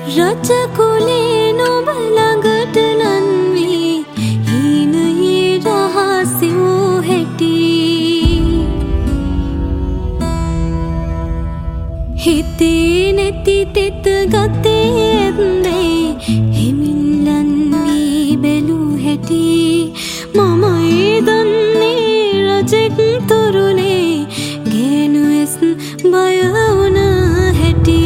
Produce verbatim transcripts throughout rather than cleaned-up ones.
රජකුලේ නුඹ ළඟට ලන්වී හීනයේ රහසි වූ හැටි හිතේ නැති තෙත ගතේ ඇත්දේ හිමින් ලන්වී බැලූ හැටි මමයි දන්නේ රජෙක් තුරුලේ ගෑනු ඇස් බය වුණ හැටි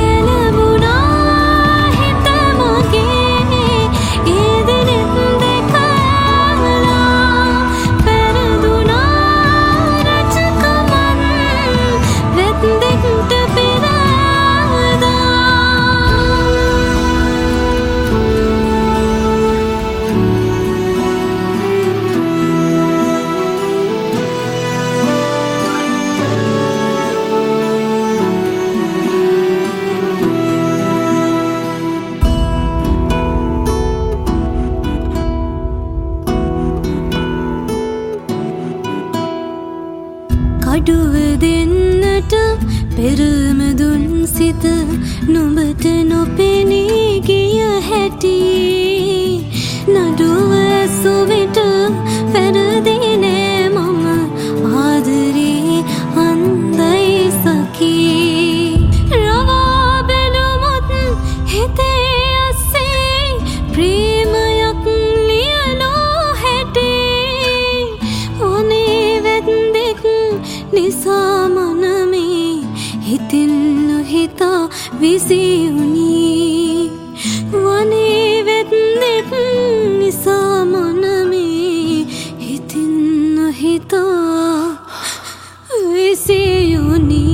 කඩුව දෙන්නට පෙරම දුන් සිත නුඹට නොපෙනී ගිය හැටි නඩුව ඇසු විට වැරදි නෑ මම ආදරේ අන්දයි සඛී රවා බැලුමොත් හිතේ අස්සේ ප්‍රේමයක් ලියනෝ හැටි ඕනේ වැද්දෙක් නිසා මනමේ හිතෙන් නොහිතා විසිවුණී වනේ වෙද්දෙක් නිසා මනමේ හිතෙන් නොහිතා විසිවුණී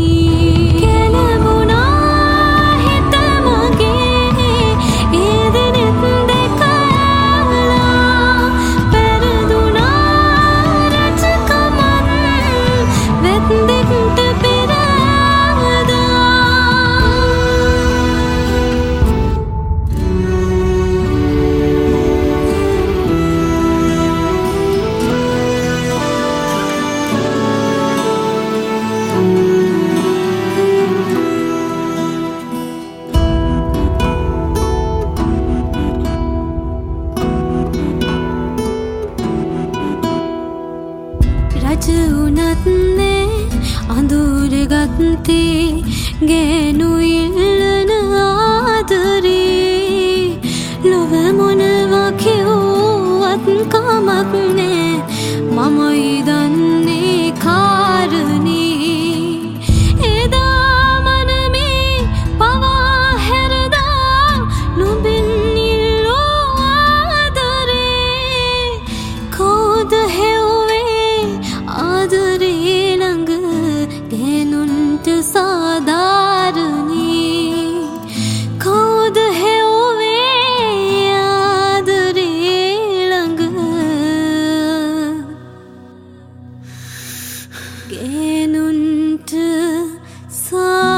රජ වුණත් නෑ අඳුර ගත්තේ ගෑනු ඉල්ලන ආදරේ ලොව මොනවා කිව්වත් කමක් නෑ මමයි දන්නේ කාරණේ එදා මනමේ පවා හැරදා නුඹෙන් ඉල්ලෝ ආදරේ කෝද ආදරේ ළඟ ගෑනුන්ට සාධාරණී කවුද හෙව්වේ ආදරේ ළඟ ගෑනුන්ට සා